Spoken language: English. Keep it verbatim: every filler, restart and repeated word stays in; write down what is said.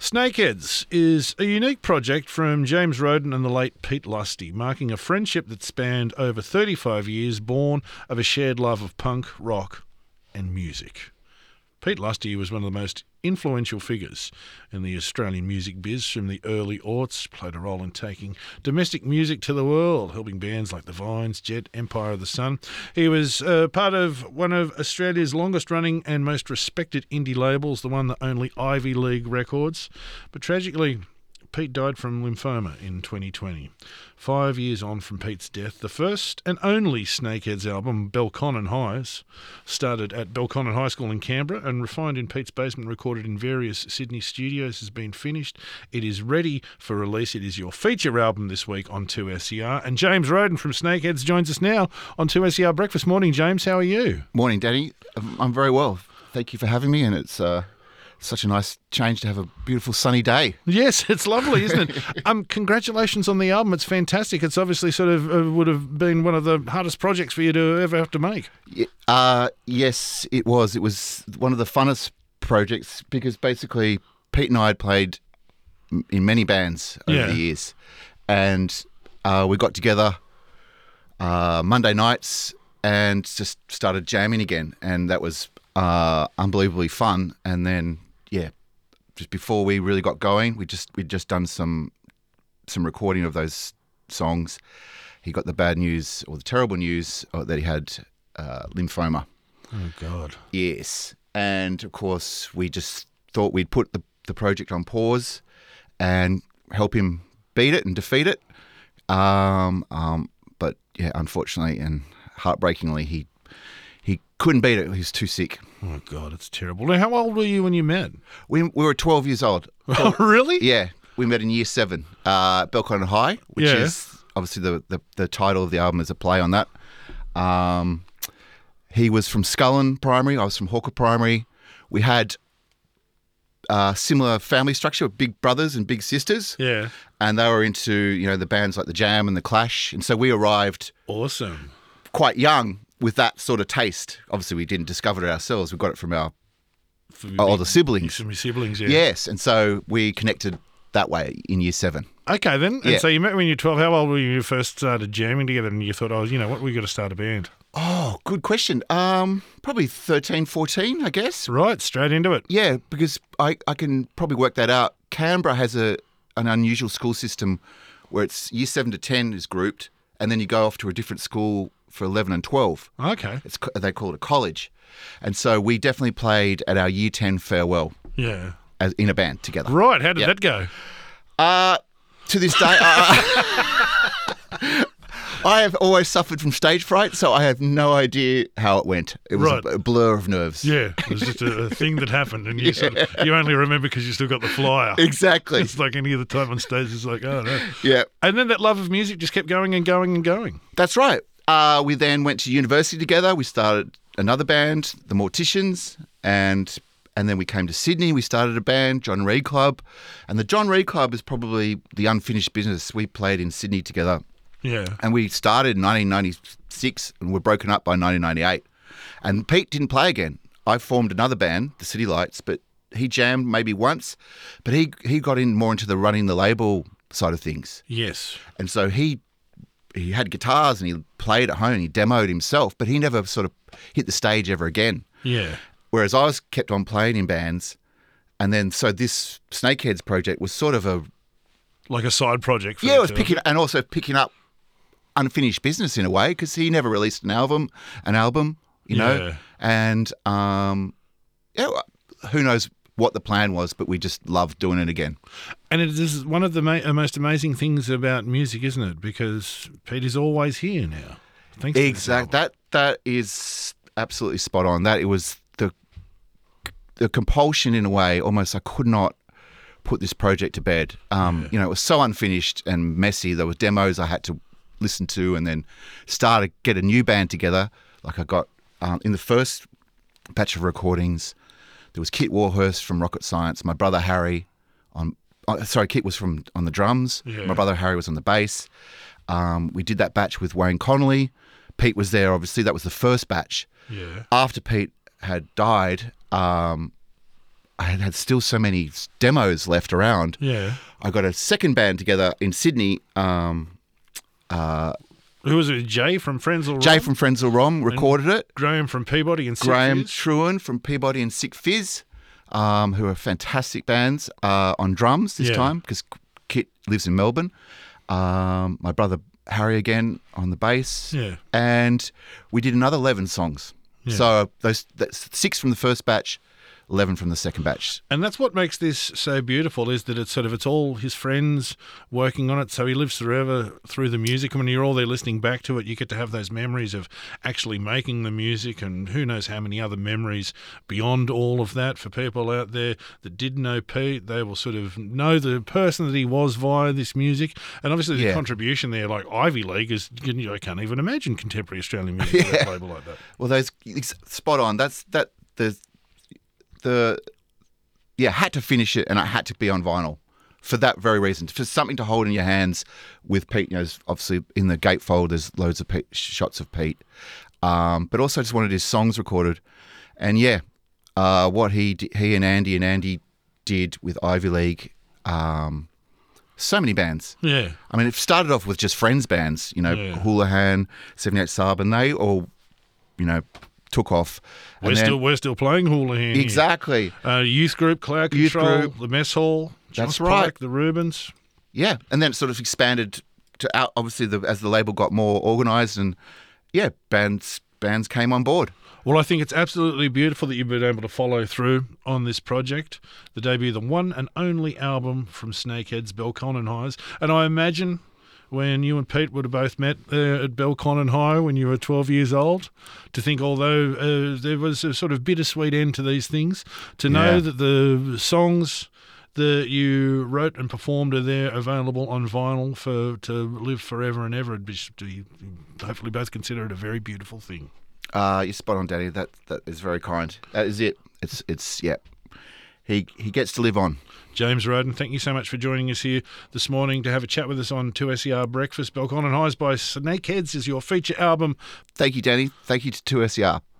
Snakeheads is a unique project from James Roden and the late Pete Lusty, marking a friendship that spanned over thirty-five years, born of a shared love of punk, rock and music. Pete Lusty was one of the most influential figures in the Australian music biz from the early aughts, played a role in taking domestic music to the world, helping bands like The Vines, Jet, Empire of the Sun. He was uh, part of one of Australia's longest-running and most respected indie labels, the one that only Ivy League Records. But tragically, Pete died from lymphoma in twenty twenty. Five years on from Pete's death, the first and only Snakeheads album, Belconnen Highs, started at Belconnen High School in Canberra and refined in Pete's basement, recorded in various Sydney studios, has been finished. It is ready for release. It is your feature album this week on two S E R. And James Roden from Snakeheads joins us now on two S E R Breakfast. Morning, James. How are you? Morning, Danny. I'm very well. Thank you for having me, and it's uh, such a nice change to have a beautiful sunny day. Yes, it's lovely, isn't it? um, congratulations on the album. It's fantastic. It's obviously sort of uh, would have been one of the hardest projects for you to ever have to make. Uh, yes, it was. It was one of the funnest projects because basically Pete and I had played in many bands over Yeah. the years, and uh, we got together uh, Monday nights and just started jamming again, and that was uh, unbelievably fun. And then, yeah, just before we really got going, we just we'd just done some some recording of those songs. He got the bad news or the terrible news uh, that he had uh, lymphoma. Oh, God. Yes, and of course we just thought we'd put the the project on pause and help him beat it and defeat it. Um, um, but yeah, unfortunately and heartbreakingly, he he couldn't beat it. He was too sick. Oh, God, it's terrible. Now, how old were you when you met? We we were twelve years old. Oh, really? Yeah, we met in year seven, uh, Belconnen High, which Yeah. is obviously the, the, the title of the album is a play on that. Um, he was from Scullen Primary. I was from Hawker Primary. We had a similar family structure with big brothers and big sisters. Yeah. And they were into, you know, the bands like The Jam and The Clash. And so we arrived Awesome. quite young with that sort of taste. Obviously, we didn't discover it ourselves. We got it from our From our your- older siblings. From your siblings, yeah. Yes. And so we connected that way in year seven. Okay, then. And Yeah. so you met when you were twelve. How old were you when you first started jamming together and you thought, oh, you know what, we got to start a band? Oh, good question. Um, probably thirteen, fourteen, I guess. Right, straight into it. Yeah, because I, I can probably work that out. Canberra has a an unusual school system where it's year seven to ten is grouped, and then you go off to a different school for eleven and twelve. Okay. It's co- they call it a college. And so we definitely played at our year ten farewell Yeah. as in a band together. Right, how did Yep. that go? Uh, to this day, uh, I have always suffered from stage fright, so I have no idea how it went. It was Right. a, a blur of nerves. Yeah, it was just a, a thing that happened, and you sort of, you only remember because you still got the flyer. Exactly. It's like any other time on stage. It's like, oh no. Yeah, And then that love of music just kept going and going and going. that's right. Uh, we then went to university together. We started another band, the Morticians, and and then we came to Sydney. We started a band, John Reed Club, and the John Reed Club is probably the unfinished business. We played in Sydney together, Yeah. and we started in nineteen ninety-six, and we're broken up by nineteen ninety-eight. And Pete didn't play again. I formed another band, the City Lights, but he jammed maybe once, but he he got in more into the running the label side of things. Yes. And so he he had guitars and he played at home and he demoed himself, but he never sort of hit the stage ever again. Yeah. Whereas I was kept on playing in bands. And then so this Snakeheads project was sort of a Like a side project. For yeah, the it was two. picking and also picking up unfinished business in a way because he never released an album, an album, you know. Yeah. And um, yeah, who knows what the plan was, but we just loved doing it again. And it is one of the ma- uh, most amazing things about music, isn't it? Because Pete is always here now. Thanks to this Exact. album. That that is absolutely spot on. That it was the the compulsion in a way. Almost, I could not put this project to bed. Um, Yeah. You know, it was so unfinished and messy. There were demos I had to listen to, and then start to get a new band together. Like I got um, in the first batch of recordings, there was Kit Warhurst from Rocket Science, my brother Harry on. Oh, sorry, Kit was from on the drums. Yeah. My brother Harry was on the bass. Um, we did that batch with Wayne Connolly. Pete was there, obviously. That was the first batch. Yeah. After Pete had died, um, I had, had still so many demos left around. Yeah. I got a second band together in Sydney. Um, uh, Who was it? Jay from Frenzal Jay Rom? from Frenzal Rom recorded it. Graham from Peabody and Sick Graham Fizz? Truen from Peabody and Sick Fizz, um, who are fantastic bands uh, on drums this Yeah. time because Kit lives in Melbourne. Um, my brother Harry again on the bass. Yeah. And we did another eleven songs. Yeah. So those that's six from the first batch, eleven from the second batch. And that's what makes this so beautiful, is that it's sort of, it's all his friends working on it. So he lives forever through the music. And when you're all there listening back to it, you get to have those memories of actually making the music, and who knows how many other memories beyond all of that for people out there that did know Pete. They will sort of know the person that he was via this music. And obviously the Yeah. contribution there, like Ivy League, is, you know, I can't even imagine contemporary Australian music with a label like that. Well, those it's spot on. That's that the the yeah had to finish it, and I had to be on vinyl for that very reason. For something to hold in your hands with Pete. You know, obviously in the gatefold there's loads of Pete, shots of Pete, um, but also just wanted his songs recorded. And yeah, uh, what he di- he and Andy and Andy did with Ivy League. Um, So many bands. Yeah. I mean, it started off with just friends bands, you know, Yeah. Houlihan, seventy-eight Sub, and they all, you know, took off. And We're then- still we're still playing Houlihan. here. Exactly. Uh, youth group, Cloud Youth Control, group. the Mess Hall, That's Joss right. Pike, the Rubens. Yeah. And then it sort of expanded to out, obviously, the, as the label got more organised, and yeah, bands bands came on board. Well, I think it's absolutely beautiful that you've been able to follow through on this project. The debut of the one and only album from Snakeheads, Belconnen Highs. And I imagine when you and Pete would have both met uh, at Belconnen High when you were twelve years old, to think although uh, there was a sort of bittersweet end to these things, to know Yeah. that the songs that you wrote and performed are there available on vinyl for to live forever and ever. It'd be, to hopefully both consider it a very beautiful thing. Uh, you're spot on, Danny. That that is very kind. That is it. It's it's yeah. He he gets to live on. James Roden, thank you so much for joining us here this morning to have a chat with us on two S E R Breakfast. Belconnen Highs by Snakeheads is your feature album. Thank you, Danny. Thank you to two S E R.